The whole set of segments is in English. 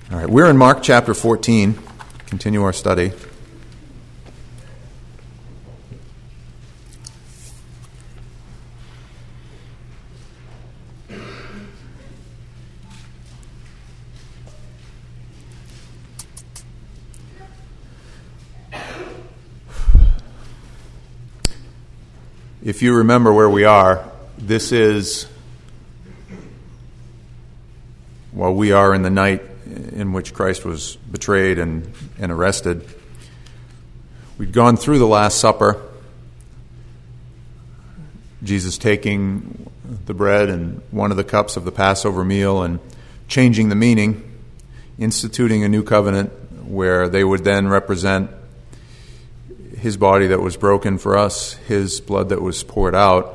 All right, we're in Mark chapter 14. Continue our study. If you remember where we are, this is, well, we are in the night in which Christ was betrayed and arrested. We'd gone through the Last Supper, Jesus taking the bread and one of the cups of the Passover meal and changing the meaning, instituting a new covenant where they would then represent his body that was broken for us, his blood that was poured out.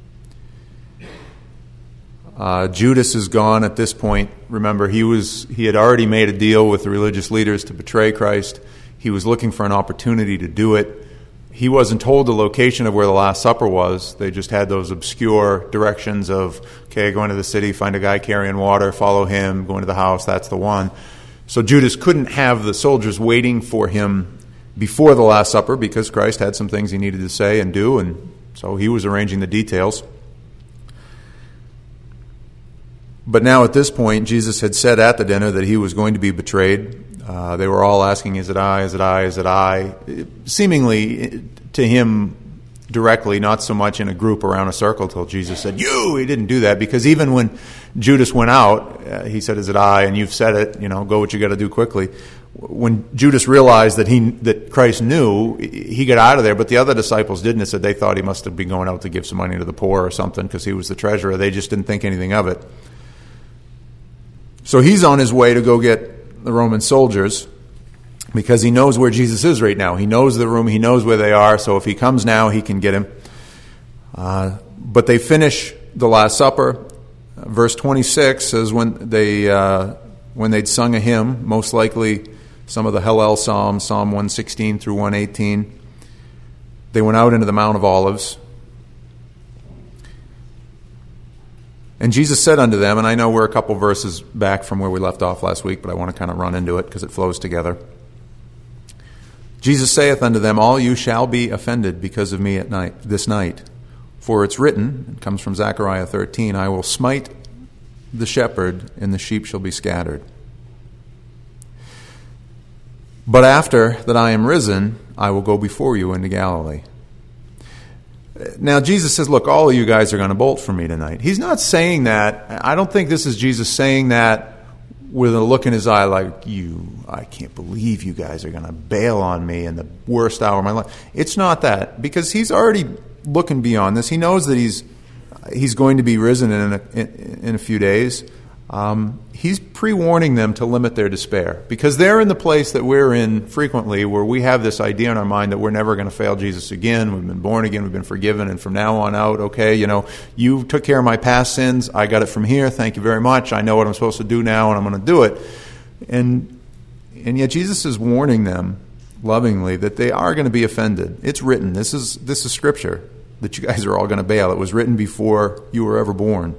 Judas is gone at this point. Remember, he had already made a deal with the religious leaders to betray Christ. He was looking for an opportunity to do it. He wasn't told the location of where the Last Supper was. They just had those obscure directions of, okay, go into the city, find a guy carrying water, follow him, go into the house, that's the one. So Judas couldn't have the soldiers waiting for him before the Last Supper because Christ had some things he needed to say and do, and so he was arranging the details. But now at this point, Jesus had said at the dinner that he was going to be betrayed. They were all asking, is it I, is it I, is it I? Seemingly to him directly, not so much in a group around a circle till Jesus said, you! He didn't do that because even when Judas went out, he said, is it I? And you've said it, go what you got to do quickly. When Judas realized that Christ knew, he got out of there, but the other disciples didn't. It said they thought he must have been going out to give some money to the poor or something because he was the treasurer. They just didn't think anything of it. So he's on his way to go get the Roman soldiers because he knows where Jesus is right now. He knows the room. He knows where they are. So if he comes now, he can get him. But they finish the Last Supper. Verse 26 says when they'd sung a hymn, most likely some of the Hallel Psalms, Psalm 116 through 118, they went out into the Mount of Olives. And Jesus said unto them, and I know we're a couple verses back from where we left off last week, but I want to kind of run into it because it flows together. Jesus saith unto them, all you shall be offended because of me this night. For it's written, it comes from Zechariah 13, I will smite the shepherd, and the sheep shall be scattered. But after that I am risen, I will go before you into Galilee. Now, Jesus says, look, all of you guys are going to bolt for me tonight. He's not saying that. I don't think this is Jesus saying that with a look in his eye like, I can't believe you guys are going to bail on me in the worst hour of my life. It's not that, because he's already looking beyond this. He knows that he's going to be risen in a few days. He's pre-warning them to limit their despair because they're in the place that we're in frequently where we have this idea in our mind that we're never going to fail Jesus again. We've been born again. We've been forgiven. And from now on out, okay, you took care of my past sins. I got it from here. Thank you very much. I know what I'm supposed to do now and I'm going to do it. And yet Jesus is warning them lovingly that they are going to be offended. It's written. This is scripture that you guys are all going to bail. It was written before you were ever born.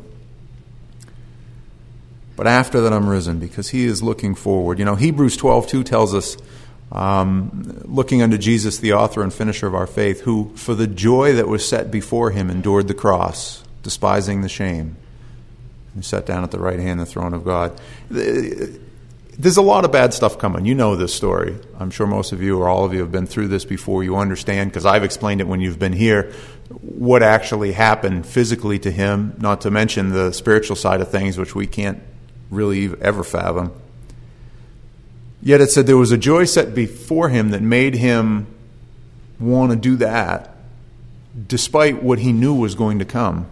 But after that I'm risen, because he is looking forward. Hebrews 12:2 tells us, looking unto Jesus, the author and finisher of our faith, who for the joy that was set before him endured the cross, despising the shame, and sat down at the right hand of the throne of God. There's a lot of bad stuff coming. You know this story. I'm sure most of you or all of you have been through this before. You understand, because I've explained it when you've been here, what actually happened physically to him, not to mention the spiritual side of things, which we can't really ever fathom. Yet it said there was a joy set before him that made him want to do that despite what he knew was going to come.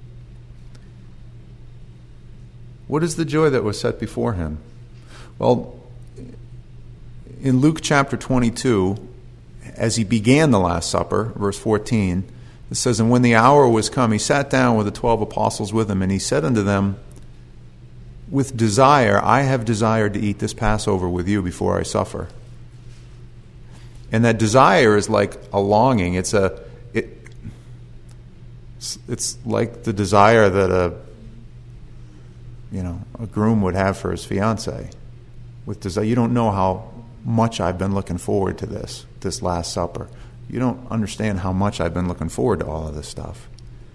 What is the joy that was set before him? Well, in Luke chapter 22, as he began the Last Supper, verse 14, it says, and when the hour was come, he sat down with the 12 apostles with him, and he said unto them, with desire, I have desired to eat this Passover with you before I suffer. And that desire is like a longing. It's like the desire that a groom would have for his fiancée. with desire. You don't know how much I've been looking forward to this Last Supper. You don't understand how much I've been looking forward to all of this stuff.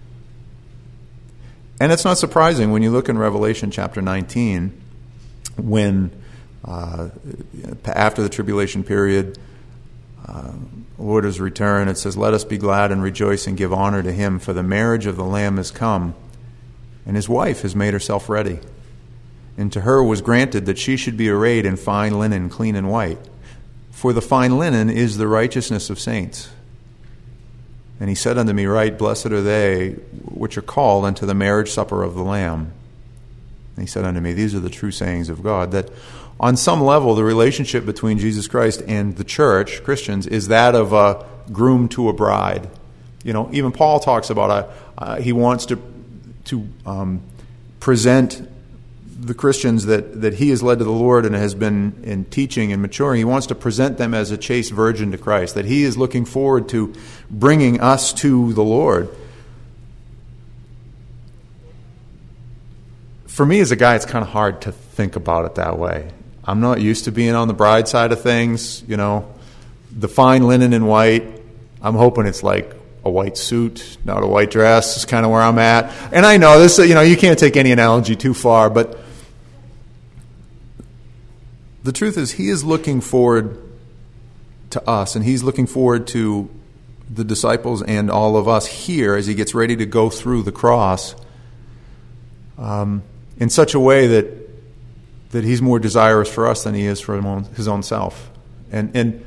And it's not surprising when you look in Revelation chapter 19, when after the tribulation period, the Lord has returned. It says, "Let us be glad and rejoice and give honor to him, for the marriage of the Lamb is come, and his wife has made herself ready. And to her was granted that she should be arrayed in fine linen, clean and white. For the fine linen is the righteousness of saints. And he said unto me, Right, blessed are they which are called unto the marriage supper of the Lamb. And he said unto me, These are the true sayings of God." That on some level, the relationship between Jesus Christ and the church, Christians, is that of a groom to a bride. You know, even Paul talks about he wants to present the Christians that he has led to the Lord and has been in teaching and maturing. He wants to present them as a chaste virgin to Christ, that he is looking forward to bringing us to the Lord. For me as a guy, it's kind of hard to think about it that way. I'm not used to being on the bride side of things, you know. The fine linen and white, I'm hoping it's like a white suit, not a white dress, is kind of where I'm at. And I know this, you know, you can't take any analogy too far, but the truth is, he is looking forward to us, and he's looking forward to the disciples and all of us here as he gets ready to go through the cross in such a way that he's more desirous for us than he is for his own self. And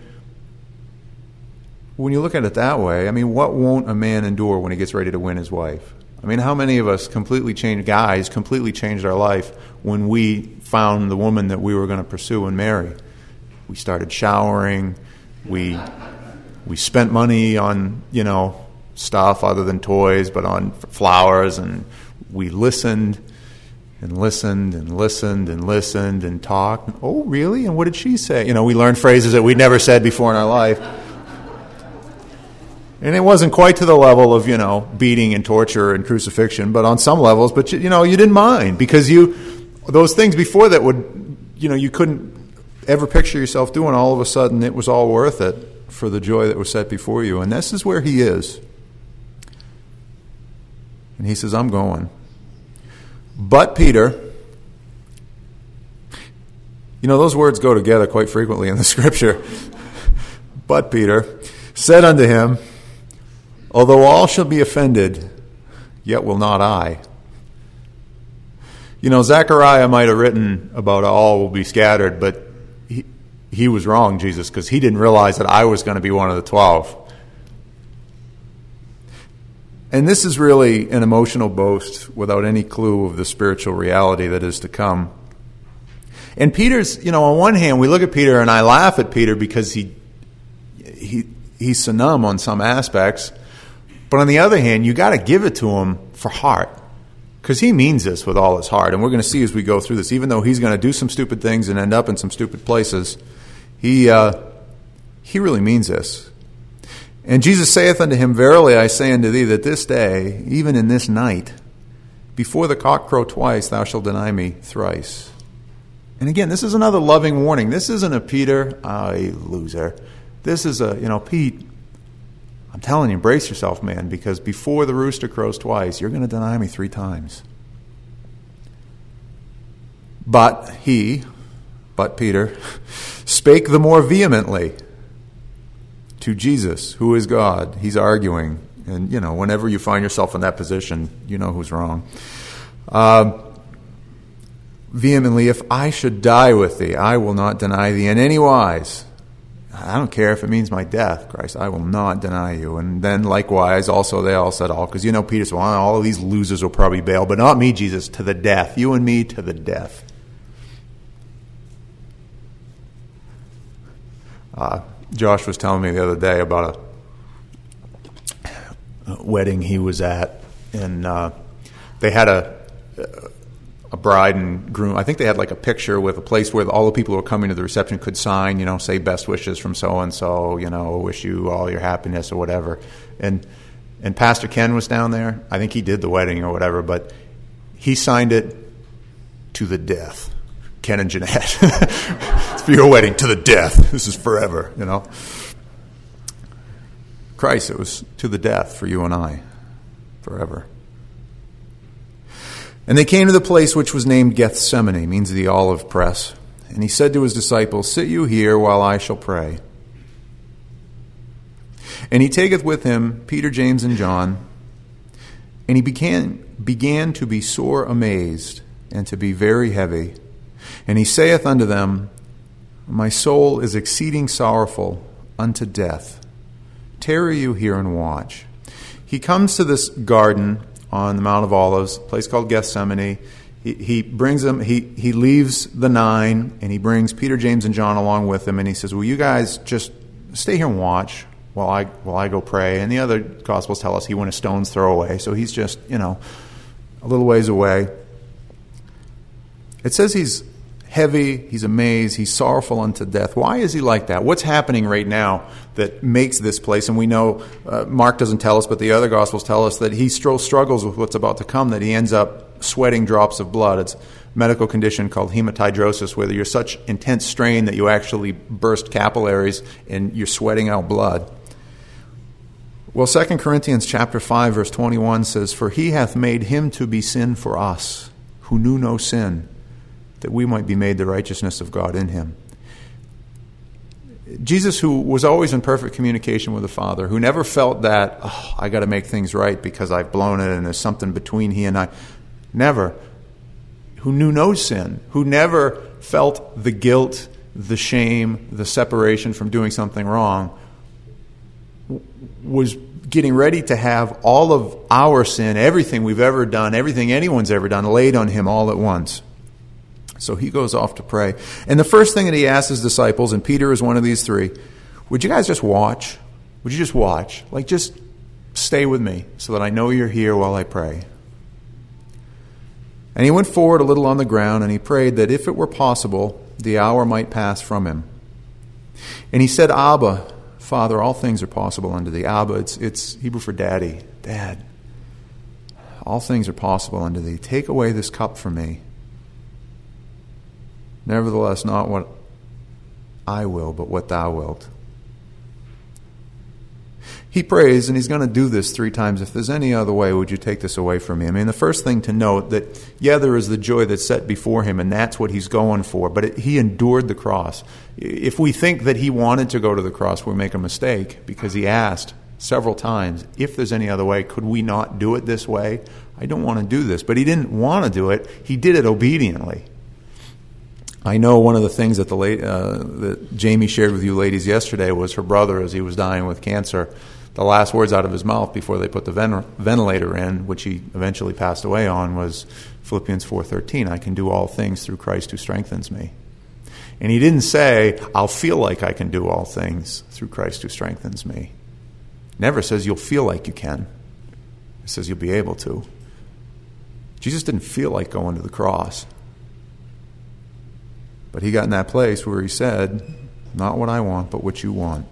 when you look at it that way, I mean, what won't a man endure when he gets ready to win his wife? I mean, how many of us completely changed our life when we found the woman that we were going to pursue and marry? We started showering. We spent money on, you know, stuff other than toys, but on flowers, and we listened and listened and listened and listened and talked. Oh, really? And what did she say? You know, we learned phrases that we'd never said before in our life. And it wasn't quite to the level of, you know, beating and torture and crucifixion, but on some levels. But, you know, you didn't mind because those things before that would, you know, you couldn't ever picture yourself doing. All of a sudden, it was all worth it for the joy that was set before you. And this is where he is. And he says, I'm going. But Peter, you know, those words go together quite frequently in the Scripture. But Peter said unto him, Although all shall be offended, yet will not I. You know, Zechariah might have written about all will be scattered, but he was wrong, Jesus, because he didn't realize that I was going to be one of the 12. And this is really an emotional boast without any clue of the spiritual reality that is to come. And Peter's, you know, on one hand, we look at Peter and I laugh at Peter because he's so numb on some aspects. But on the other hand, you got to give it to him for heart, because he means this with all his heart. And we're going to see as we go through this, even though he's going to do some stupid things and end up in some stupid places, he really means this. And Jesus saith unto him, Verily I say unto thee that this day, even in this night, before the cock crow twice, thou shalt deny me thrice. And again, this is another loving warning. This isn't a Peter, you loser. This is a, you know, Pete, I'm telling you, brace yourself, man, because before the rooster crows twice, you're going to deny me 3 times. But Peter, spake the more vehemently to Jesus, who is God. He's arguing. And, you know, whenever you find yourself in that position, you know who's wrong. Vehemently, if I should die with thee, I will not deny thee in any wise. I don't care if it means my death, Christ. I will not deny you. And then likewise, also they all said all. Because, you know, Peter said, well, all of these losers will probably bail. But not me, Jesus, to the death. You and me to the death. Josh was telling me the other day about a wedding he was at. And they had a bride and groom. I think they had like a picture with a place where all the people who were coming to the reception could sign, you know, say best wishes from so-and-so, you know, wish you all your happiness or whatever. And Pastor Ken was down there. I think he did the wedding or whatever, but he signed it to the death. Ken and Jeanette. It's for your wedding to the death. This is forever, you know. Christ, it was to the death for you and I, forever. And they came to the place which was named Gethsemane, means the olive press. And he said to his disciples, sit you here while I shall pray. And he taketh with him Peter, James, and John. And he began to be sore amazed, and to be very heavy. And he saith unto them, my soul is exceeding sorrowful unto death. Tarry you here and watch. He comes to this garden on the Mount of Olives, a place called Gethsemane. He brings them. He leaves the 9, and he brings Peter, James, and John along with him. And he says, "Will you guys just stay here and watch while I go pray?" And the other Gospels tell us he went a stone's throw away, so he's just a little ways away. It says he's heavy, he's amazed, he's sorrowful unto death. Why is he like that? What's happening right now that makes this place? And we know, Mark doesn't tell us, but the other Gospels tell us that he struggles with what's about to come, that he ends up sweating drops of blood. It's a medical condition called hematidrosis, where you're such intense strain that you actually burst capillaries and you're sweating out blood. Well, 2 Corinthians chapter 5, verse 21 says, "For he hath made him to be sin for us, who knew no sin, that we might be made the righteousness of God in him." Jesus, who was always in perfect communication with the Father, who never felt that, I got to make things right because I've blown it and there's something between he and I. Never. Who knew no sin, who never felt the guilt, the shame, the separation from doing something wrong, was getting ready to have all of our sin, everything we've ever done, everything anyone's ever done, laid on him all at once. So he goes off to pray. And the first thing that he asks his disciples, and Peter is one of these 3, would you guys just watch? Would you just watch? Like, just stay with me so that I know you're here while I pray. And he went forward a little on the ground, and he prayed that if it were possible, the hour might pass from him. And he said, Abba, Father, all things are possible unto thee. Abba, it's Hebrew for daddy, dad. All things are possible unto thee. Take away this cup from me. Nevertheless, not what I will, but what thou wilt. He prays, and he's going to do this 3 times. If there's any other way, would you take this away from me? I mean, the first thing to note that, there is the joy that's set before him, and that's what he's going for. But he endured the cross. If we think that he wanted to go to the cross, we make a mistake, because he asked several times, if there's any other way, could we not do it this way? I don't want to do this. But he didn't want to do it. He did it obediently. I know one of the things that that Jamie shared with you ladies yesterday was her brother, as he was dying with cancer, the last words out of his mouth before they put the ventilator in, which he eventually passed away on, was Philippians 4:13, I can do all things through Christ who strengthens me. And he didn't say, I'll feel like I can do all things through Christ who strengthens me. Never says you'll feel like you can. It says you'll be able to. Jesus didn't feel like going to the cross. But he got in that place where he said, not what I want, but what you want.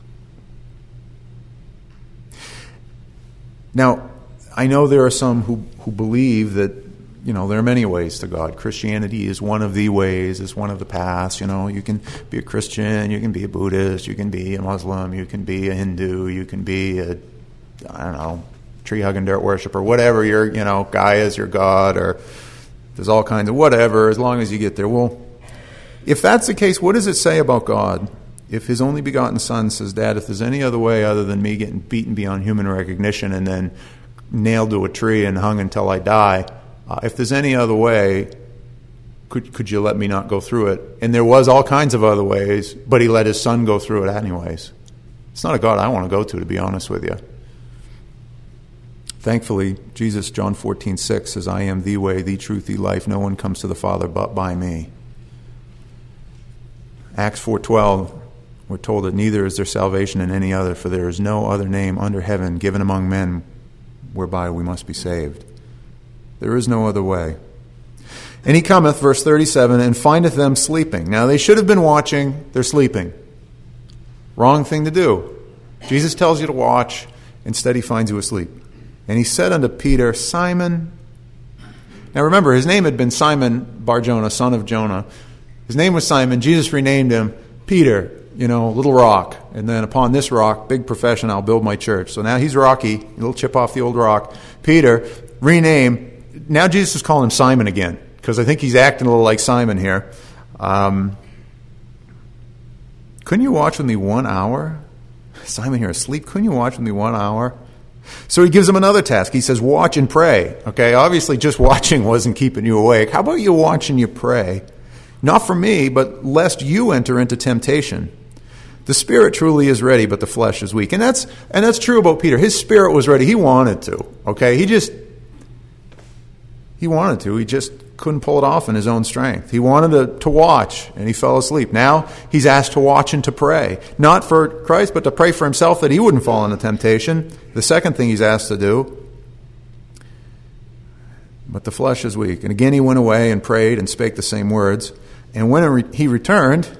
Now, I know there are some who believe that, there are many ways to God. Christianity is one of the ways, is one of the paths. You can be a Christian, you can be a Buddhist, you can be a Muslim, you can be a Hindu, you can be tree-hugging dirt worshiper, whatever your, Gaia is your God, or there's all kinds of whatever, as long as you get there. Well, if that's the case, what does it say about God? If his only begotten Son says, Dad, if there's any other way other than me getting beaten beyond human recognition and then nailed to a tree and hung until I die, if there's any other way, could you let me not go through it? And there was all kinds of other ways, but he let his Son go through it anyways. It's not a God I want to go to be honest with you. Thankfully, Jesus, John 14:6 says, I am the way, the truth, the life. No one comes to the Father but by me. Acts 4:12, we're told that neither is there salvation in any other, for there is no other name under heaven given among men whereby we must be saved. There is no other way. And he cometh, verse 37, and findeth them sleeping. Now they should have been watching, they're sleeping. Wrong thing to do. Jesus tells you to watch, instead he finds you asleep. And he said unto Peter, Simon, Now remember, his name had been Simon Bar-Jonah, son of Jonah. His name was Simon. Jesus renamed him Peter, little rock. And then upon this rock, big profession, I'll build my church. So now he's Rocky, a little chip off the old rock. Peter, renamed. Now Jesus is calling him Simon again, because I think he's acting a little like Simon here. Couldn't you watch with me 1 hour? Simon here asleep. Couldn't you watch with me 1 hour? So he gives him another task. He says, watch and pray. Okay, obviously just watching wasn't keeping you awake. How about you watch and you pray? Not for me, but lest you enter into temptation. The spirit truly is ready, but the flesh is weak. And that's true about Peter. His spirit was ready. He wanted to. Okay, he wanted to. He just couldn't pull it off in his own strength. He wanted to watch, and he fell asleep. Now he's asked to watch and to pray. Not for Christ, but to pray for himself that he wouldn't fall into temptation. The second thing he's asked to do. But the flesh is weak. And again he went away and prayed and spake the same words. And when he returned,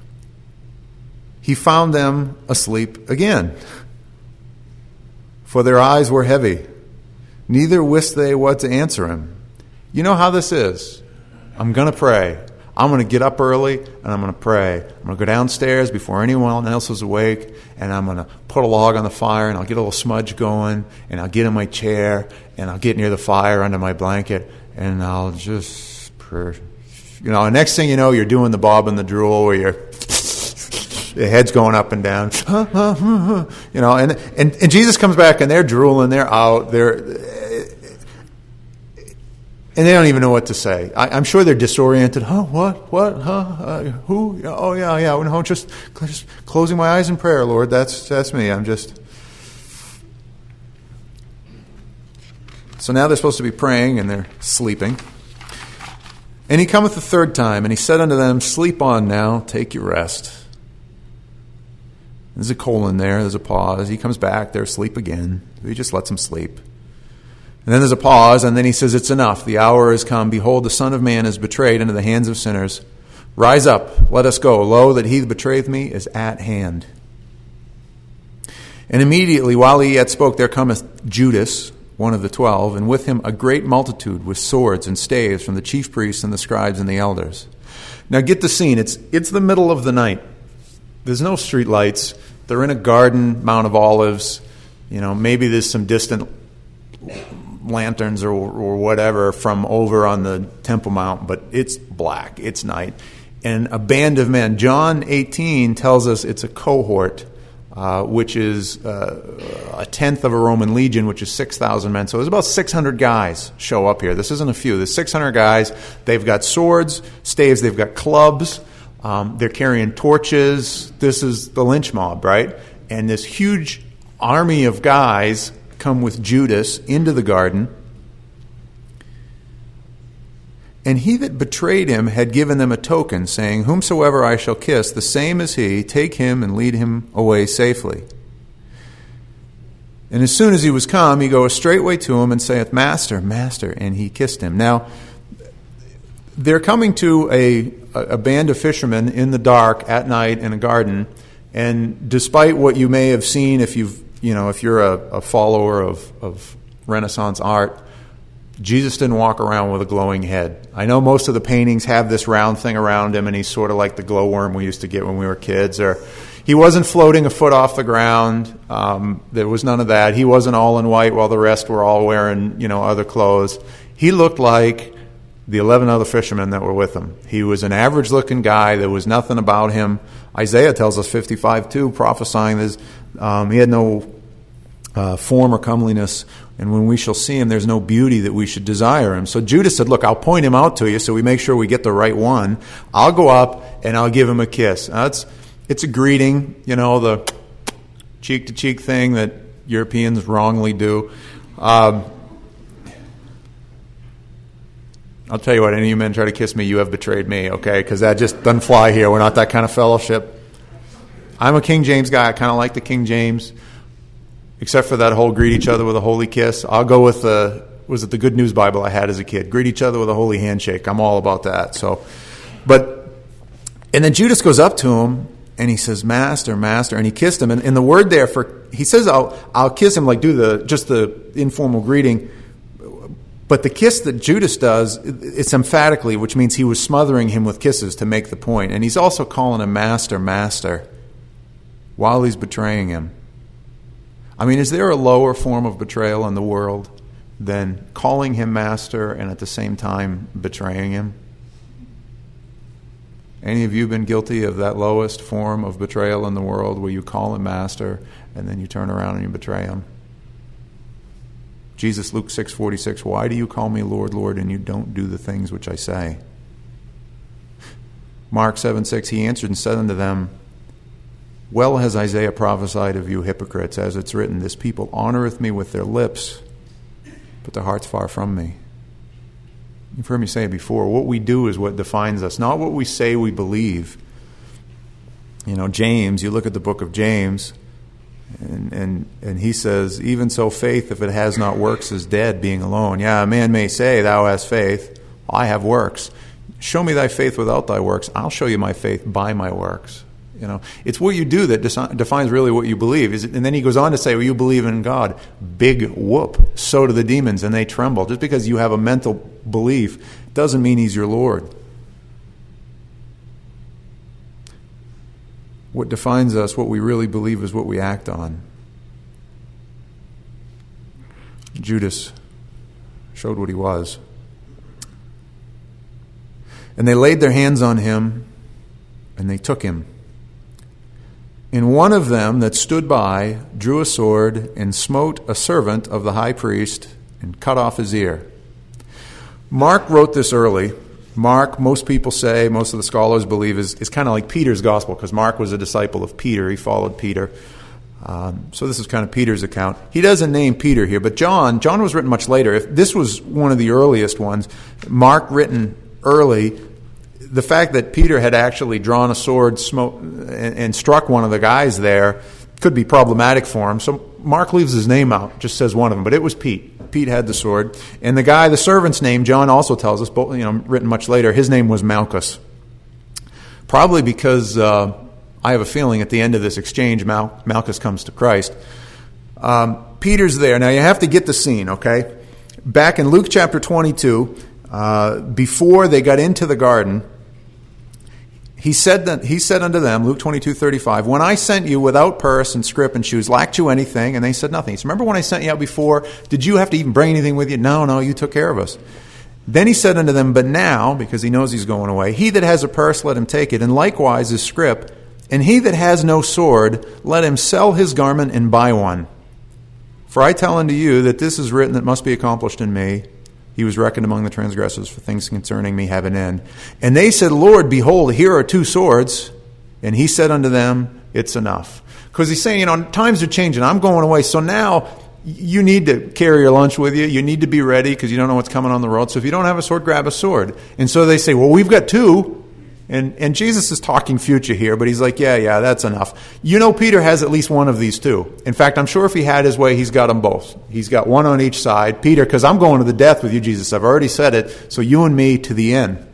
he found them asleep again. For their eyes were heavy. Neither wist they what to answer him. You know how this is. I'm going to pray. I'm going to get up early and I'm going to pray. I'm going to go downstairs before anyone else is awake, and I'm going to put a log on the fire, and I'll get a little smudge going, and I'll get in my chair, and I'll get near the fire under my blanket, and I'll just pray. And next thing you know, you're doing the bob and the drool where your head's going up and down. And Jesus comes back and they're drooling, they're out, and they don't even know what to say. I'm sure they're disoriented. What? Who? Oh, yeah. No, just closing my eyes in prayer, Lord. That's me. So now they're supposed to be praying, and they're sleeping. And he cometh the third time, and he said unto them, sleep on now, take your rest. There's a colon there. There's a pause. He comes back. They're asleep again. He just lets them sleep. And then there's a pause, and then he says, it's enough. The hour is come. Behold, the Son of Man is betrayed into the hands of sinners. Rise up, let us go. Lo, that he that betrayeth me is at hand. And immediately, while he yet spoke, there cometh Judas, one of the 12, and with him a great multitude with swords and staves from the chief priests and the scribes and the elders. Now get the scene. It's the middle of the night. There's no street lights. They're in a garden, Mount of Olives. Maybe there's some distant lanterns or whatever from over on the Temple Mount, but it's black, it's night. And a band of men. John 18 tells us it's a cohort, which is a tenth of a Roman legion, which is 6,000 men. So there's about 600 guys show up here. This isn't a few. There's 600 guys. They've got swords, staves, they've got clubs. They're carrying torches. This is the lynch mob, right? And this huge army of guys come with Judas into the garden. And he that betrayed him had given them a token, saying, whomsoever I shall kiss, the same is he. Take him and lead him away safely. And as soon as he was come, he goeth straightway to him and saith, Master, Master, and he kissed him. Now, they're coming to a band of fishermen in the dark at night in a garden, and despite what you may have seen if you're a follower of Renaissance art, Jesus didn't walk around with a glowing head. I know most of the paintings have this round thing around him, and he's sort of like the glowworm we used to get when we were kids. Or he wasn't floating a foot off the ground. There was none of that. He wasn't all in white while the rest were all wearing, other clothes. He looked like the 11 other fishermen that were with him. He was an average-looking guy. There was nothing about him. Isaiah tells us 55:2, prophesying this. He had no form or comeliness, and when we shall see him, there's no beauty that we should desire him. So Judas said, look, I'll point him out to you so we make sure we get the right one. I'll go up and I'll give him a kiss. Now, it's a greeting, the cheek-to-cheek thing that Europeans wrongly do. I'll tell you what, any of you men try to kiss me, you have betrayed me, okay? Because that just doesn't fly here. We're not that kind of fellowship. I'm a King James guy. I kind of like the King James. Except for that whole greet each other with a holy kiss. I'll go with the Good News Bible I had as a kid. Greet each other with a holy handshake. I'm all about that. And then Judas goes up to him and he says, Master, Master, and he kissed him. And the word there he says, I'll kiss him, like do just the informal greeting. But the kiss that Judas does, it's emphatically, which means he was smothering him with kisses to make the point. And he's also calling him master, master, while he's betraying him. I mean, is there a lower form of betrayal in the world than calling him master and at the same time betraying him? Any of you been guilty of that lowest form of betrayal in the world, where you call him master and then you turn around and you betray him? Jesus, Luke 6:46, why do you call me Lord, Lord, and you don't do the things which I say? Mark 7:6, he answered and said unto them, well has Isaiah prophesied of you hypocrites, as it's written, this people honoreth me with their lips, but their heart's far from me. You've heard me say it before. What we do is what defines us, not what we say we believe. You know, James, you look at the book of James, and he says, even so faith, if it has not works, is dead, being alone. Yeah, a man may say, thou hast faith, I have works. Show me thy faith without thy works. I'll show you my faith by my works. You know, it's what you do that defines really what you believe. And then he goes on to say, well, you believe in God. Big whoop. So do the demons, and they tremble. Just because you have a mental belief doesn't mean he's your Lord. What defines us, what we really believe, is what we act on. Judas showed what he was. And they laid their hands on him, and they took him. And one of them that stood by drew a sword and smote a servant of the high priest and cut off his ear. Mark wrote this early. Mark, most people say, most of the scholars believe, is kind of like Peter's gospel, because Mark was a disciple of Peter. He followed Peter. So this is kind of Peter's account. He doesn't name Peter here, but John was written much later. If this was one of the earliest ones, Mark written early, the fact that Peter had actually drawn a sword and struck one of the guys there could be problematic for him. So Mark leaves his name out, just says one of them, but it was Pete. Pete had the sword. And the guy, the servant's name, John also tells us, written much later, his name was Malchus. Probably because I have a feeling at the end of this exchange, Malchus comes to Christ. Peter's there. Now you have to get the scene, okay? Back in Luke chapter 22, before they got into the garden, he said unto them, Luke 22:35, when I sent you without purse and scrip and shoes, lacked you anything? And they said nothing. He said, remember when I sent you out before? Did you have to even bring anything with you? No, you took care of us. Then he said unto them, but now, because he knows he's going away, he that has a purse, let him take it, and likewise his scrip. And he that has no sword, let him sell his garment and buy one. For I tell unto you that this is written that must be accomplished in me. He was reckoned among the transgressors, for things concerning me have an end. And they said, Lord, behold, here are 2 swords. And he said unto them, it's enough. Because he's saying, times are changing. I'm going away. So now you need to carry your lunch with you. You need to be ready because you don't know what's coming on the road. So if you don't have a sword, grab a sword. And so they say, well, we've got 2. And Jesus is talking future here, but he's like, yeah, that's enough. Peter has at least one of these 2. In fact, I'm sure if he had his way, he's got them both. He's got one on each side. Peter, because I'm going to the death with you, Jesus. I've already said it. So you and me to the end.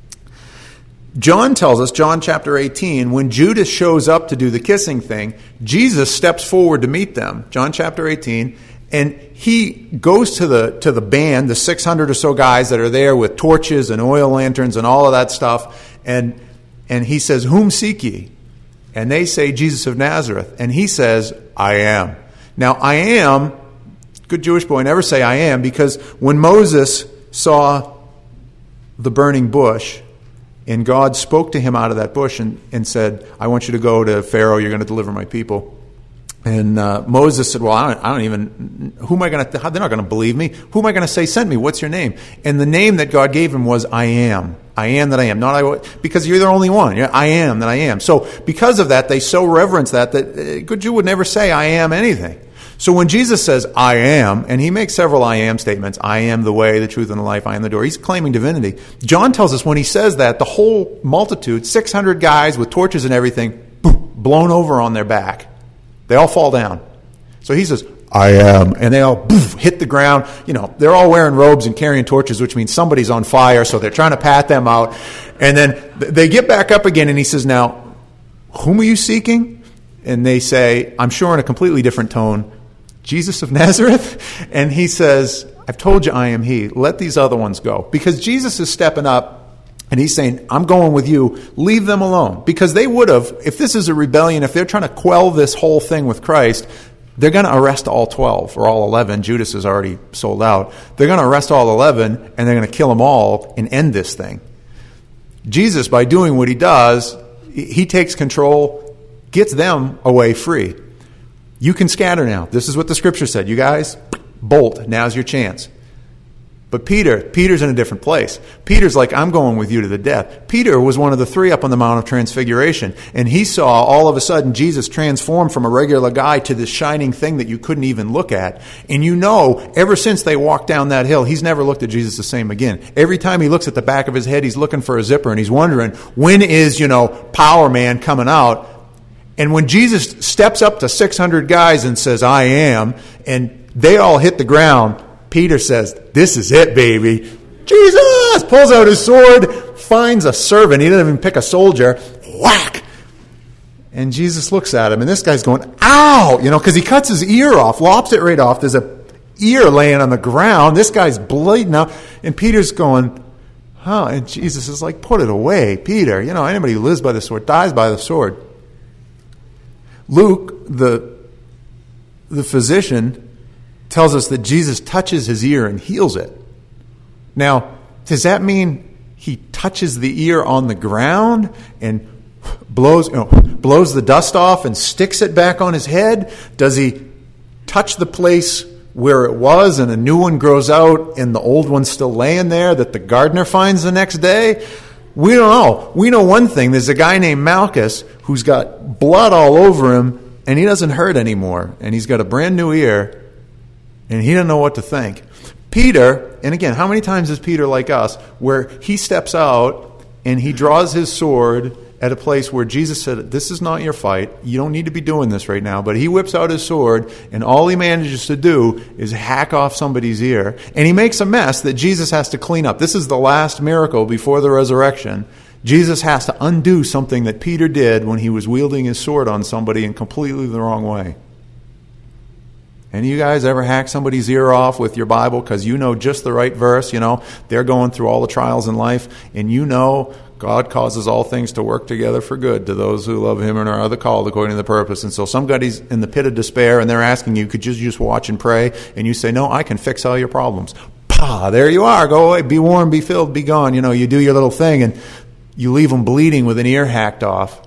John tells us, John chapter 18, when Judas shows up to do the kissing thing, Jesus steps forward to meet them. John chapter 18. And he goes to the band, the 600 or so guys that are there with torches and oil lanterns and all of that stuff. And he says, whom seek ye? And they say, Jesus of Nazareth. And he says, I am. Now, I am, good Jewish boy, never say I am, because when Moses saw the burning bush, and God spoke to him out of that bush and said, I want you to go to Pharaoh, you're going to deliver my people. And Moses said, well, I don't even, who am I going to, they're not going to believe me. Who am I going to say sent me? What's your name? And the name that God gave him was I am. I am that I am. Not I, because you're the only one. I am that I am. So because of that, they so reverence that a good Jew would never say I am anything. So when Jesus says I am, and he makes several I am statements, I am the way, the truth, and the life, I am the door. He's claiming divinity. John tells us when he says that, the whole multitude, 600 guys with torches and everything, boom, blown over on their back. They all fall down. So he says, I am. And they all hit the ground. They're all wearing robes and carrying torches, which means somebody's on fire. So they're trying to pat them out. And then they get back up again. And he says, now, whom are you seeking? And they say, I'm sure in a completely different tone, Jesus of Nazareth. And he says, I've told you I am he. Let these other ones go. Because Jesus is stepping up and he's saying, I'm going with you. Leave them alone. Because they would have, if this is a rebellion, if they're trying to quell this whole thing with Christ, they're going to arrest all 12 or all 11. Judas is already sold out. They're going to arrest all 11 and they're going to kill them all and end this thing. Jesus, by doing what he does, he takes control, gets them away free. You can scatter now. This is what the scripture said. You guys, bolt. Now's your chance. But Peter's in a different place. Peter's like, I'm going with you to the death. Peter was one of the three up on the Mount of Transfiguration. And he saw all of a sudden Jesus transform from a regular guy to this shining thing that you couldn't even look at. And you know, ever since they walked down that hill, he's never looked at Jesus the same again. Every time he looks at the back of his head, he's looking for a zipper and he's wondering, when is, Power Man coming out? And when Jesus steps up to 600 guys and says, I am, and they all hit the ground, Peter says, this is it, baby. Jesus pulls out his sword, finds a servant. He doesn't even pick a soldier. Whack! And Jesus looks at him, and this guy's going, ow! Because he cuts his ear off, lops it right off. There's a ear laying on the ground. This guy's bleeding out. And Peter's going, huh? And Jesus is like, put it away, Peter. Anybody who lives by the sword dies by the sword. Luke, the physician, tells us that Jesus touches his ear and heals it. Now, does that mean he touches the ear on the ground and blows the dust off and sticks it back on his head? Does he touch the place where it was and a new one grows out and the old one's still laying there that the gardener finds the next day? We don't know. We know one thing. There's a guy named Malchus who's got blood all over him and he doesn't hurt anymore. And he's got a brand new ear. And he didn't know what to think. Peter, and again, how many times is Peter like us, where he steps out and he draws his sword at a place where Jesus said, this is not your fight. You don't need to be doing this right now. But he whips out his sword, and all he manages to do is hack off somebody's ear. And he makes a mess that Jesus has to clean up. This is the last miracle before the resurrection. Jesus has to undo something that Peter did when he was wielding his sword on somebody in completely the wrong way. Any of you guys ever hack somebody's ear off with your Bible because you know just the right verse? They're going through all the trials in life, and God causes all things to work together for good to those who love him and are the called according to the purpose. And so somebody's in the pit of despair, and they're asking you, could you just watch and pray? And you say, no, I can fix all your problems. There you are. Go away. Be warm, be filled, be gone. You do your little thing, and you leave them bleeding with an ear hacked off.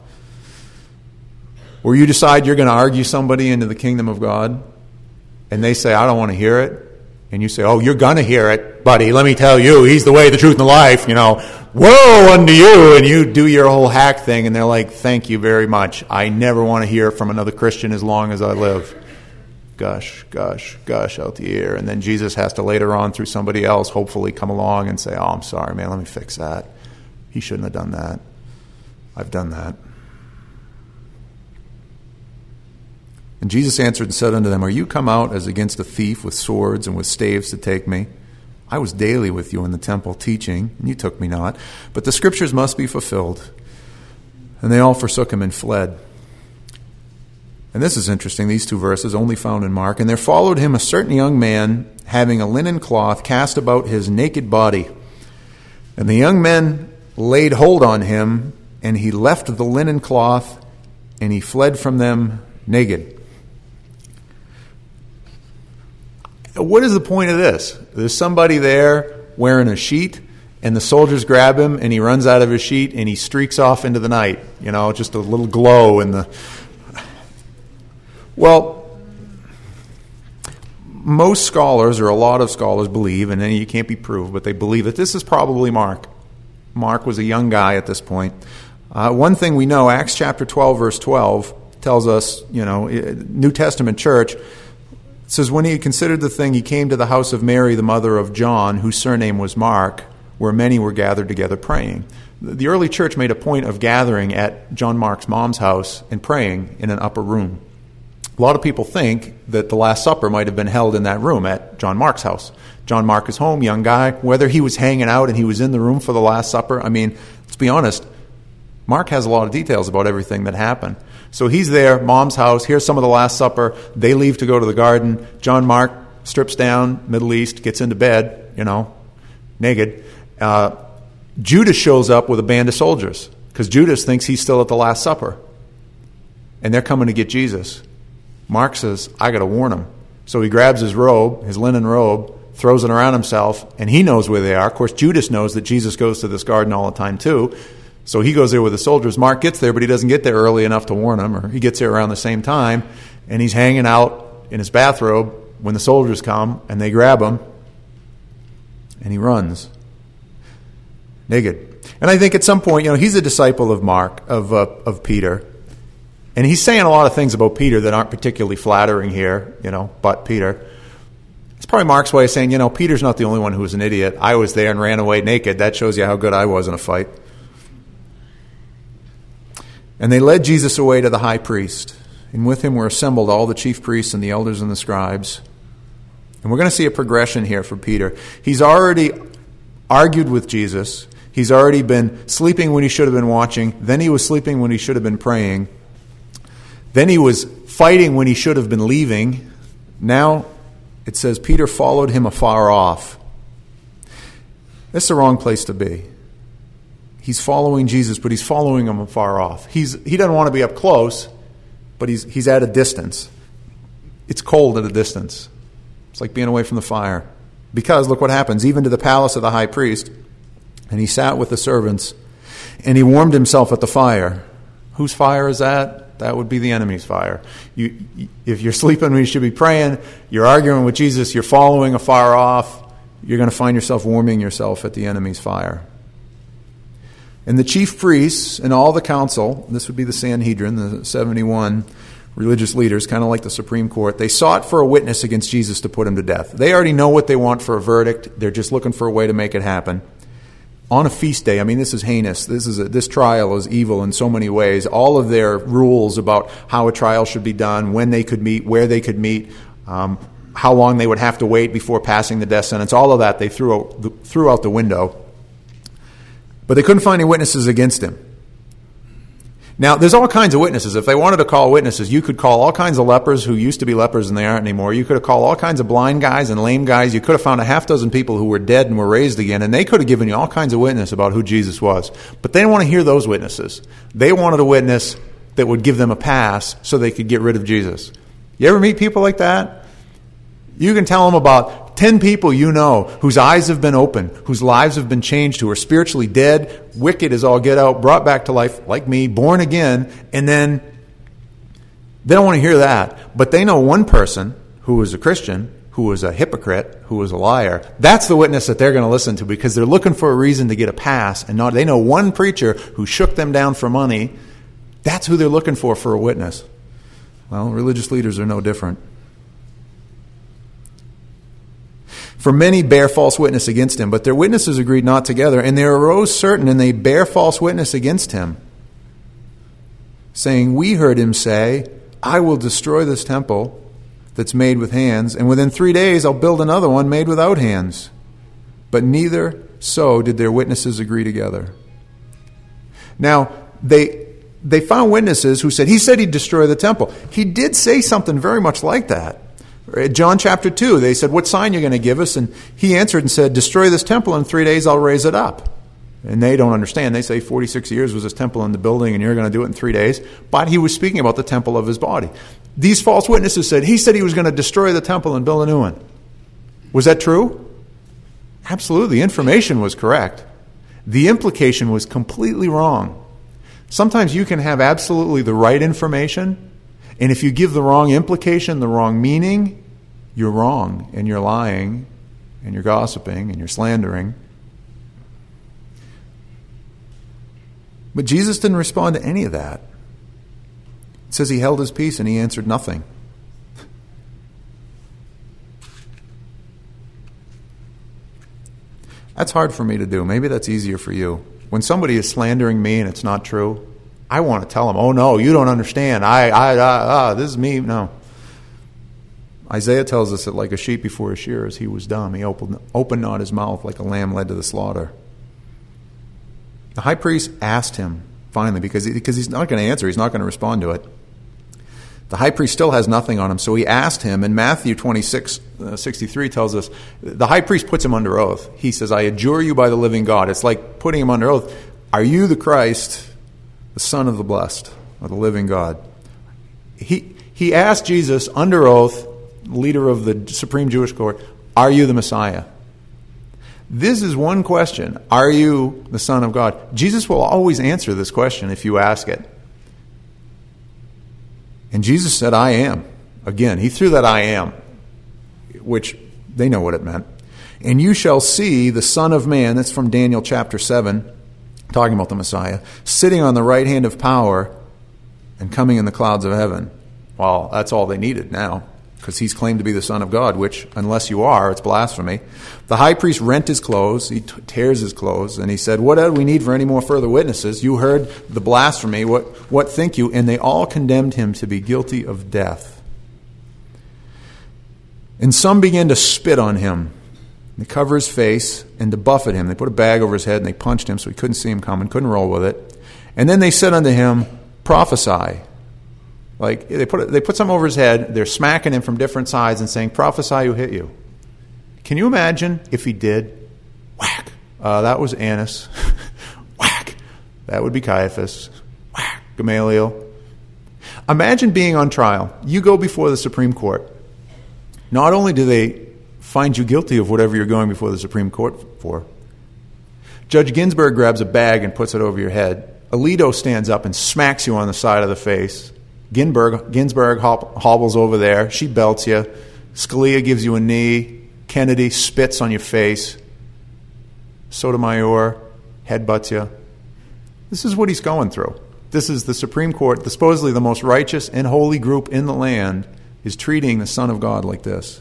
Or you decide you're going to argue somebody into the kingdom of God, and they say, I don't want to hear it. And you say, oh, you're going to hear it, buddy. Let me tell you, he's the way, the truth, and the life. Woe unto you. And you do your whole hack thing, and they're like, thank you very much. I never want to hear from another Christian as long as I live. Gush, gush, gush out the ear. And then Jesus has to later on, through somebody else, hopefully come along and say, oh, I'm sorry, man, let me fix that. He shouldn't have done that. I've done that. And Jesus answered and said unto them, are you come out as against a thief with swords and with staves to take me? I was daily with you in the temple teaching, and you took me not. But the scriptures must be fulfilled. And they all forsook him and fled. And this is interesting, these two verses, only found in Mark. And there followed him a certain young man, having a linen cloth cast about his naked body. And the young men laid hold on him, and he left the linen cloth, and he fled from them naked. What is the point of this? There's somebody there wearing a sheet, and the soldiers grab him, and he runs out of his sheet, and he streaks off into the night. Just a little glow in the... Well, most scholars, or a lot of scholars, believe, and you can't be proved, but they believe that this is probably Mark. Mark was a young guy at this point. One thing we know, Acts chapter 12, verse 12, tells us, New Testament church, says, when he had considered the thing, he came to the house of Mary, the mother of John, whose surname was Mark, where many were gathered together praying. The early church made a point of gathering at John Mark's mom's house and praying in an upper room. A lot of people think that the Last Supper might have been held in that room at John Mark's house. John Mark is home, young guy. Whether he was hanging out and he was in the room for the Last Supper, let's be honest, Mark has a lot of details about everything that happened. So he's there, mom's house, here's some of the Last Supper. They leave to go to the garden. John Mark strips down, Middle East, gets into bed, naked. Judas shows up with a band of soldiers because Judas thinks he's still at the Last Supper. And they're coming to get Jesus. Mark says, I got to warn him. So he grabs his robe, his linen robe, throws it around himself, and he knows where they are. Of course, Judas knows that Jesus goes to this garden all the time too. So he goes there with the soldiers. Mark gets there, but he doesn't get there early enough to warn him, or he gets there around the same time, and he's hanging out in his bathrobe when the soldiers come, and they grab him, and he runs naked. And I think at some point, he's a disciple of of Peter. And he's saying a lot of things about Peter that aren't particularly flattering here, but Peter. It's probably Mark's way of saying, Peter's not the only one who was an idiot. I was there and ran away naked. That shows you how good I was in a fight. And they led Jesus away to the high priest. And with him were assembled all the chief priests and the elders and the scribes. And we're going to see a progression here for Peter. He's already argued with Jesus. He's already been sleeping when he should have been watching. Then he was sleeping when he should have been praying. Then he was fighting when he should have been leaving. Now it says Peter followed him afar off. That's the wrong place to be. He's following Jesus, but he's following him afar off. He doesn't want to be up close, but he's at a distance. It's cold at a distance. It's like being away from the fire. Because look what happens, even to the palace of the high priest, and he sat with the servants, and he warmed himself at the fire. Whose fire is that? That would be the enemy's fire. If you're sleeping when you should be praying, you're arguing with Jesus, you're following afar off, you're going to find yourself warming yourself at the enemy's fire. And the chief priests and all the council, this would be the Sanhedrin, the 71 religious leaders, kind of like the Supreme Court, they sought for a witness against Jesus to put him to death. They already know what they want for a verdict. They're just looking for a way to make it happen. On a feast day, this is heinous. This trial is evil in so many ways. All of their rules about how a trial should be done, when they could meet, where they could meet, how long they would have to wait before passing the death sentence, all of that they threw out the window. But they couldn't find any witnesses against him. Now, there's all kinds of witnesses. If they wanted to call witnesses, you could call all kinds of lepers who used to be lepers and they aren't anymore. You could have called all kinds of blind guys and lame guys. You could have found a half dozen people who were dead and were raised again, and they could have given you all kinds of witness about who Jesus was. But they didn't want to hear those witnesses. They wanted a witness that would give them a pass so they could get rid of Jesus. You ever meet people like that? You can tell them about 10 people whose eyes have been opened, whose lives have been changed, who are spiritually dead, wicked as all get out, brought back to life, like me, born again, and then they don't want to hear that. But they know one person who was a Christian, who was a hypocrite, who was a liar. That's the witness that they're going to listen to because they're looking for a reason to get a pass. And they know one preacher who shook them down for money. That's who they're looking for a witness. Well, religious leaders are no different. For many bear false witness against him, but their witnesses agreed not together, and there arose certain, and they bear false witness against him, saying, we heard him say, I will destroy this temple that's made with hands, and within 3 days I'll build another one made without hands. But neither so did their witnesses agree together. Now, they found witnesses who said, he said he'd destroy the temple. He did say something very much like that. John chapter 2, they said, what sign are you going to give us? And he answered and said, destroy this temple, and in 3 days I'll raise it up. And they don't understand. They say 46 years was this temple in the building, and you're going to do it in 3 days. But he was speaking about the temple of his body. These false witnesses said, he said he was going to destroy the temple and build a new one. Was that true? Absolutely. The information was correct. The implication was completely wrong. Sometimes you can have absolutely the right information, and if you give the wrong implication, the wrong meaning, you're wrong, and you're lying, and you're gossiping, and you're slandering. But Jesus didn't respond to any of that. It says he held his peace and he answered nothing. That's hard for me to do. Maybe that's easier for you. When somebody is slandering me and it's not true, I want to tell them, oh no, you don't understand. This is me. No. Isaiah tells us that like a sheep before his shearers, he was dumb. He opened not his mouth, like a lamb led to the slaughter. The high priest asked him, finally, because he's not going to answer. He's not going to respond to it. The high priest still has nothing on him, so he asked him, and Matthew 26:63 tells us, the high priest puts him under oath. He says, I adjure you by the living God. It's like putting him under oath. Are you the Christ, the Son of the blessed, or the living God? He asked Jesus under oath, leader of the Supreme Jewish Court, are you the Messiah? This is one question. Are you the Son of God? Jesus will always answer this question if you ask it. And Jesus said, I am. Again, he threw that I am, which they know what it meant. And you shall see the Son of Man, that's from Daniel chapter 7, talking about the Messiah, sitting on the right hand of power and coming in the clouds of heaven. Well, that's all they needed now, because he's claimed to be the Son of God, which, unless you are, it's blasphemy. The high priest rent his clothes, he tears his clothes, and he said, what do we need for any more further witnesses? You heard the blasphemy, what think you? And they all condemned him to be guilty of death. And some began to spit on him. They cover his face and to buffet him. They put a bag over his head and they punched him so he couldn't see him coming, couldn't roll with it. And then they said unto him, prophesy. Like they put something over his head, they're smacking him from different sides and saying, prophesy who hit you. Can you imagine if he did? Whack. That was Annas. Whack. That would be Caiaphas. Whack. Gamaliel. Imagine being on trial. You go before the Supreme Court. Not only do they find you guilty of whatever you're going before the Supreme Court for, Judge Ginsburg grabs a bag and puts it over your head. Alito stands up and smacks you on the side of the face. Ginsburg hobbles over there. She belts you. Scalia gives you a knee. Kennedy spits on your face. Sotomayor headbutts you. This is what he's going through. This is the Supreme Court, supposedly the most righteous and holy group in the land, is treating the Son of God like this.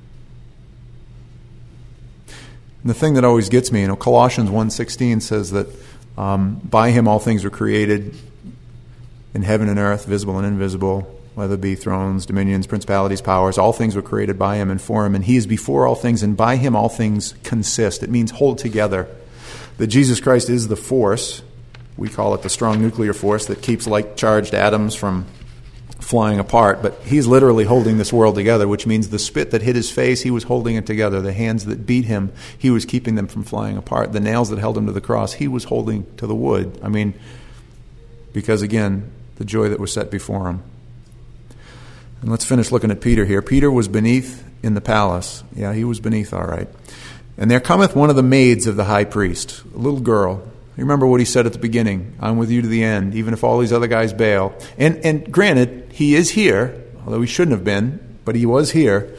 And the thing that always gets me, Colossians 1:16 says that by him all things were created, in heaven and earth, visible and invisible, whether it be thrones, dominions, principalities, powers, all things were created by him and for him, and he is before all things, and by him all things consist. It means hold together. That Jesus Christ is the force, we call it the strong nuclear force that keeps like-charged atoms from flying apart, but he's literally holding this world together, which means the spit that hit his face, he was holding it together. The hands that beat him, he was keeping them from flying apart. The nails that held him to the cross, he was holding to the wood. Because again, the joy that was set before him. And let's finish looking at Peter here. Peter was beneath in the palace. Yeah, he was beneath, all right. And there cometh one of the maids of the high priest, a little girl. You remember what he said at the beginning, I'm with you to the end, even if all these other guys bail. And granted, he is here, although he shouldn't have been, but he was here.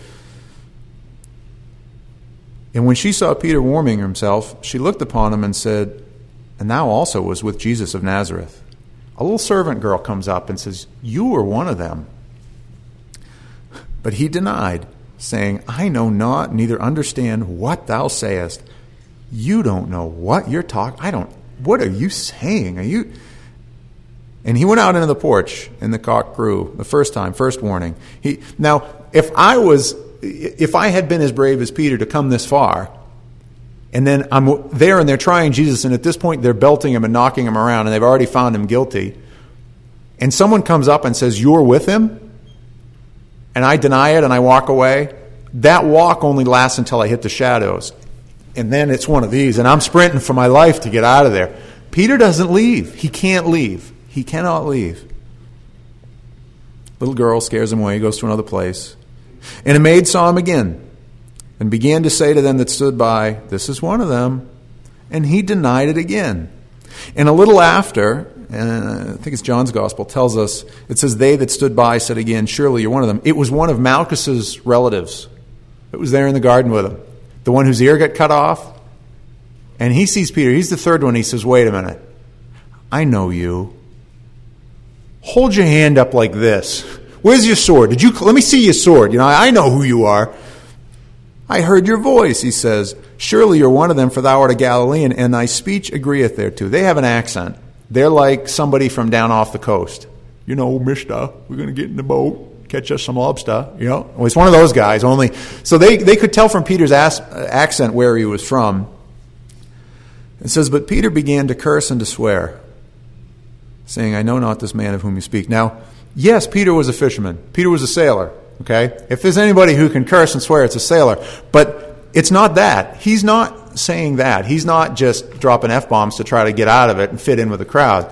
And when she saw Peter warming himself, she looked upon him and said, and thou also was with Jesus of Nazareth. A little servant girl comes up and says, you were one of them. But he denied, saying, I know not, neither understand what thou sayest. You don't know what you're talking. What are you saying? And he went out into the porch, and the cock crew the first time, first warning. Now, if I had been as brave as Peter to come this far, and then I'm there and they're trying Jesus, and at this point they're belting him and knocking him around, and they've already found him guilty, and someone comes up and says, you're with him? And I deny it and I walk away, that walk only lasts until I hit the shadows. And then it's one of these, and I'm sprinting for my life to get out of there. Peter doesn't leave. He can't leave. He cannot leave. Little girl scares him away. He goes to another place. And a maid saw him again and began to say to them that stood by, this is one of them. And he denied it again. And a little after, and I think it's John's Gospel, tells us, it says, they that stood by said again, surely you're one of them. It was one of Malchus's relatives that was there in the garden with him. The one whose ear got cut off. And he sees Peter. He's the third one. He says, wait a minute. I know you. Hold your hand up like this. Where's your sword? Let me see your sword. I know who you are. I heard your voice, he says. Surely you're one of them, for thou art a Galilean, and thy speech agreeth thereto. They have an accent. They're like somebody from down off the coast. Mister, we're going to get in the boat, catch us some lobster. Well, it's one of those guys only. So they could tell from Peter's accent where he was from. It says, but Peter began to curse and to swear. saying, I know not this man of whom you speak. Now, yes, Peter was a fisherman. Peter was a sailor, okay? If there's anybody who can curse and swear, it's a sailor. But it's not that. He's not saying that. He's not just dropping F-bombs to try to get out of it and fit in with the crowd.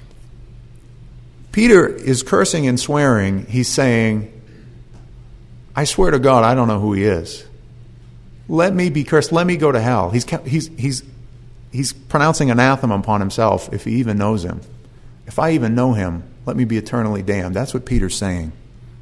Peter is cursing and swearing. He's saying, I swear to God, I don't know who he is. Let me be cursed. Let me go to hell. He's pronouncing anathema upon himself if he even knows him. If I even know him, let me be eternally damned. That's what Peter's saying.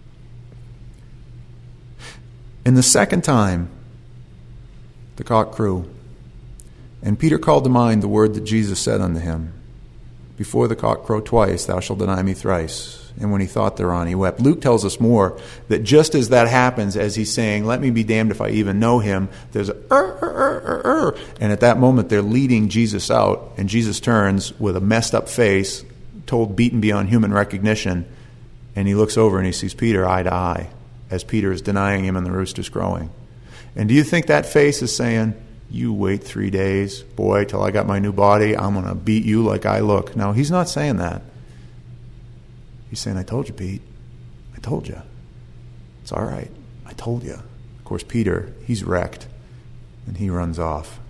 And the second time, the cock crew, and Peter called to mind the word that Jesus said unto him, before the cock crow twice, thou shalt deny me thrice. And when he thought thereon, he wept. Luke tells us more, that just as that happens, as he's saying, let me be damned if I even know him, there's a and at that moment they're leading Jesus out, and Jesus turns with a messed up face, told beaten beyond human recognition, and he looks over and he sees Peter eye to eye, as Peter is denying him and the rooster's crowing. And do you think that face is saying, you wait 3 days, boy, till I got my new body, I'm going to beat you like I look? No, he's not saying that. He's saying, I told you, Pete. I told you. It's all right. I told you. Of course, Peter, he's wrecked, and he runs off.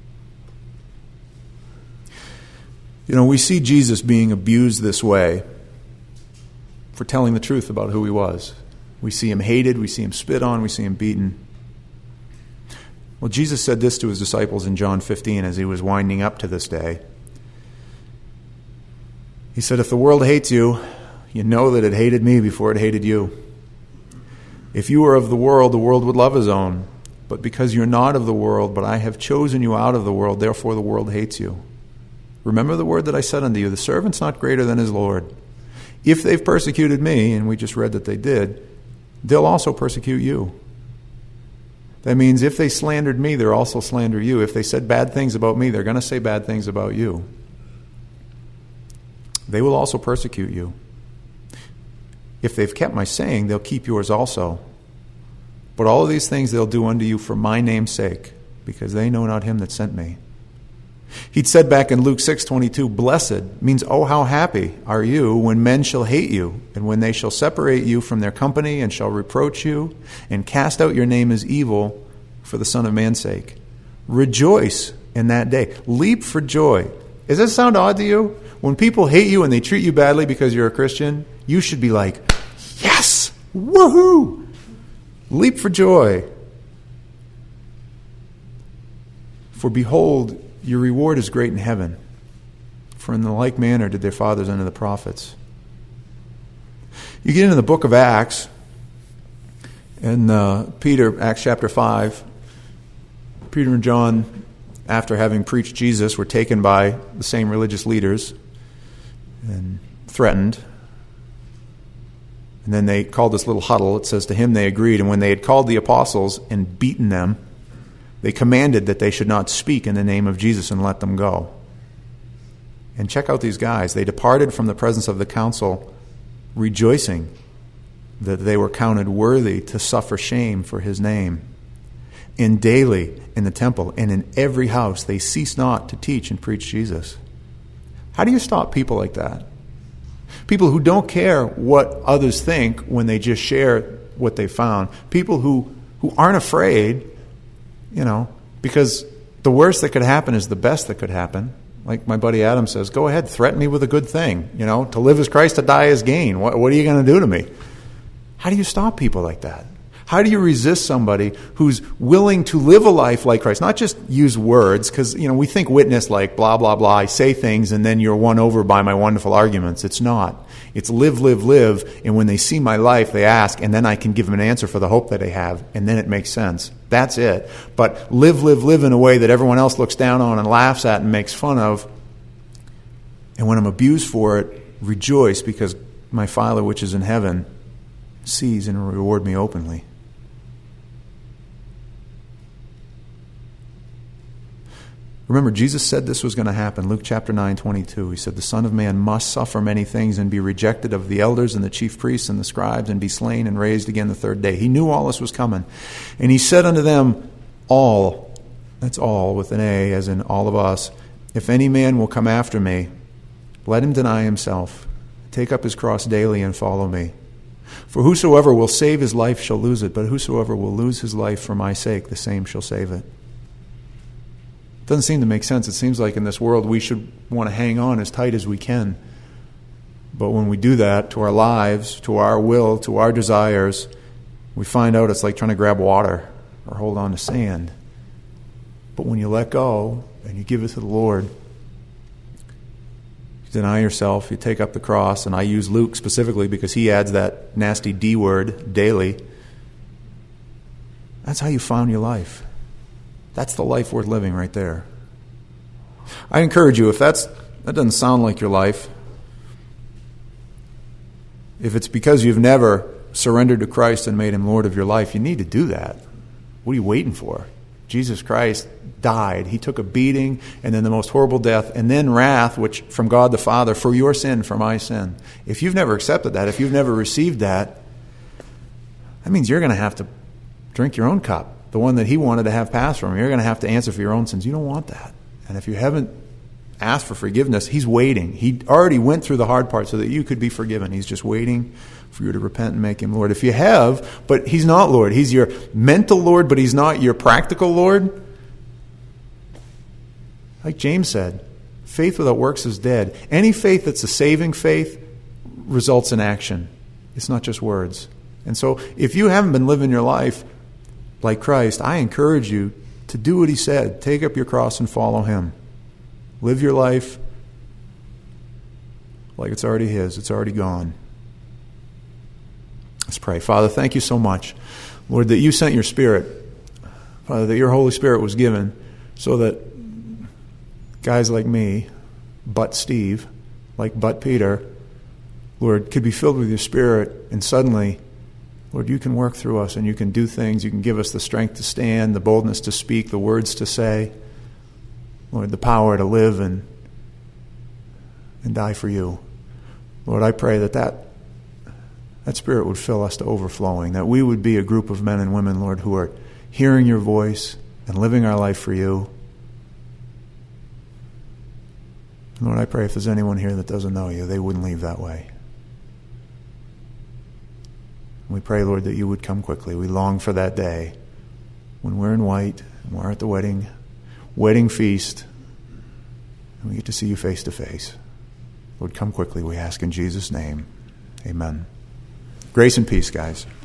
You know, we see Jesus being abused this way for telling the truth about who he was. We see him hated, we see him spit on, we see him beaten. Well, Jesus said this to his disciples in John 15 as he was winding up to this day. He said, if the world hates you, you know that it hated me before it hated you. If you were of the world would love his own. But because you're not of the world, but I have chosen you out of the world, therefore the world hates you. Remember the word that I said unto you, the servant's not greater than his Lord. If they've persecuted me, and we just read that they did, they'll also persecute you. That means if they slandered me, they'll also slander you. If they said bad things about me, they're going to say bad things about you. They will also persecute you. If they've kept my saying, they'll keep yours also. But all of these things they'll do unto you for my name's sake, because they know not him that sent me. He'd said back in Luke 6:22, blessed means, oh, how happy are you when men shall hate you, and when they shall separate you from their company, and shall reproach you, and cast out your name as evil for the Son of Man's sake. Rejoice in that day. Leap for joy. Does that sound odd to you? When people hate you and they treat you badly because you're a Christian, you should be like, yes, woohoo! Leap for joy. For behold, your reward is great in heaven. For in the like manner did their fathers unto the prophets. You get into the book of Acts, and Acts chapter 5, Peter and John, after having preached Jesus, were taken by the same religious leaders and threatened. And then they called this little huddle. It says, to him they agreed. And when they had called the apostles and beaten them, they commanded that they should not speak in the name of Jesus and let them go. And check out these guys. They departed from the presence of the council, rejoicing that they were counted worthy to suffer shame for his name. And daily in the temple and in every house they ceased not to teach and preach Jesus. How do you stop people like that? People who don't care what others think when they just share what they found. People who aren't afraid, because the worst that could happen is the best that could happen. Like my buddy Adam says, go ahead, threaten me with a good thing. To live is Christ, to die is gain. What are you going to do to me? How do you stop people like that? How do you resist somebody who's willing to live a life like Christ? Not just use words, because we think witness like blah, blah, blah. I say things and then you're won over by my wonderful arguments. It's not. It's live, live, live. And when they see my life, they ask, and then I can give them an answer for the hope that they have, and then it makes sense. That's it. But live, live, live in a way that everyone else looks down on and laughs at and makes fun of. And when I'm abused for it, rejoice, because my Father which is in heaven sees and will reward me openly. Remember, Jesus said this was going to happen. Luke chapter 9:22. He said, the Son of Man must suffer many things and be rejected of the elders and the chief priests and the scribes and be slain and raised again the third day. He knew all this was coming. And he said unto them, all, that's all with an A, as in all of us, if any man will come after me, Let him deny himself, take up his cross daily, and follow me. For whosoever will save his life shall lose it, but whosoever will lose his life for my sake, the same shall save it. It doesn't seem to make sense. It seems like in this world we should want to hang on as tight as we can. But when we do that to our lives, to our will, to our desires, we find out it's like trying to grab water or hold on to sand. But when you let go and you give it to the Lord, you deny yourself, you take up the cross, and I use Luke specifically because he adds that nasty D word, daily. That's how you found your life. That's the life worth living right there. I encourage you, if that doesn't sound like your life, if it's because you've never surrendered to Christ and made him Lord of your life, you need to do that. What are you waiting for? Jesus Christ died. He took a beating and then the most horrible death and then wrath, which from God the Father, for your sin, for my sin. If you've never accepted that, if you've never received that, that means you're going to have to drink your own cup, the one that he wanted to have passed from you. You're going to have to answer for your own sins. You don't want that. And if you haven't asked for forgiveness, he's waiting. He already went through the hard part so that you could be forgiven. He's just waiting for you to repent and make him Lord. If you have, but he's not Lord. He's your mental Lord, but he's not your practical Lord. Like James said, faith without works is dead. Any faith that's a saving faith results in action. It's not just words. And so if you haven't been living your life like Christ, I encourage you to do what he said. Take up your cross and follow him. Live your life like it's already his. It's already gone. Let's pray. Father, thank you so much, Lord, that you sent your Spirit. Father, that your Holy Spirit was given so that guys like me, but Steve, like but Peter, Lord, could be filled with your Spirit, and suddenly, Lord, you can work through us and you can do things. You can give us the strength to stand, the boldness to speak, the words to say, Lord, the power to live and die for you. Lord, I pray that Spirit would fill us to overflowing, that we would be a group of men and women, Lord, who are hearing your voice and living our life for you. Lord, I pray if there's anyone here that doesn't know you, they wouldn't leave that way. We pray, Lord, that you would come quickly. We long for that day when we're in white and we're at the wedding feast and we get to see you face to face. Lord, come quickly, we ask in Jesus' name. Amen. Grace and peace, guys.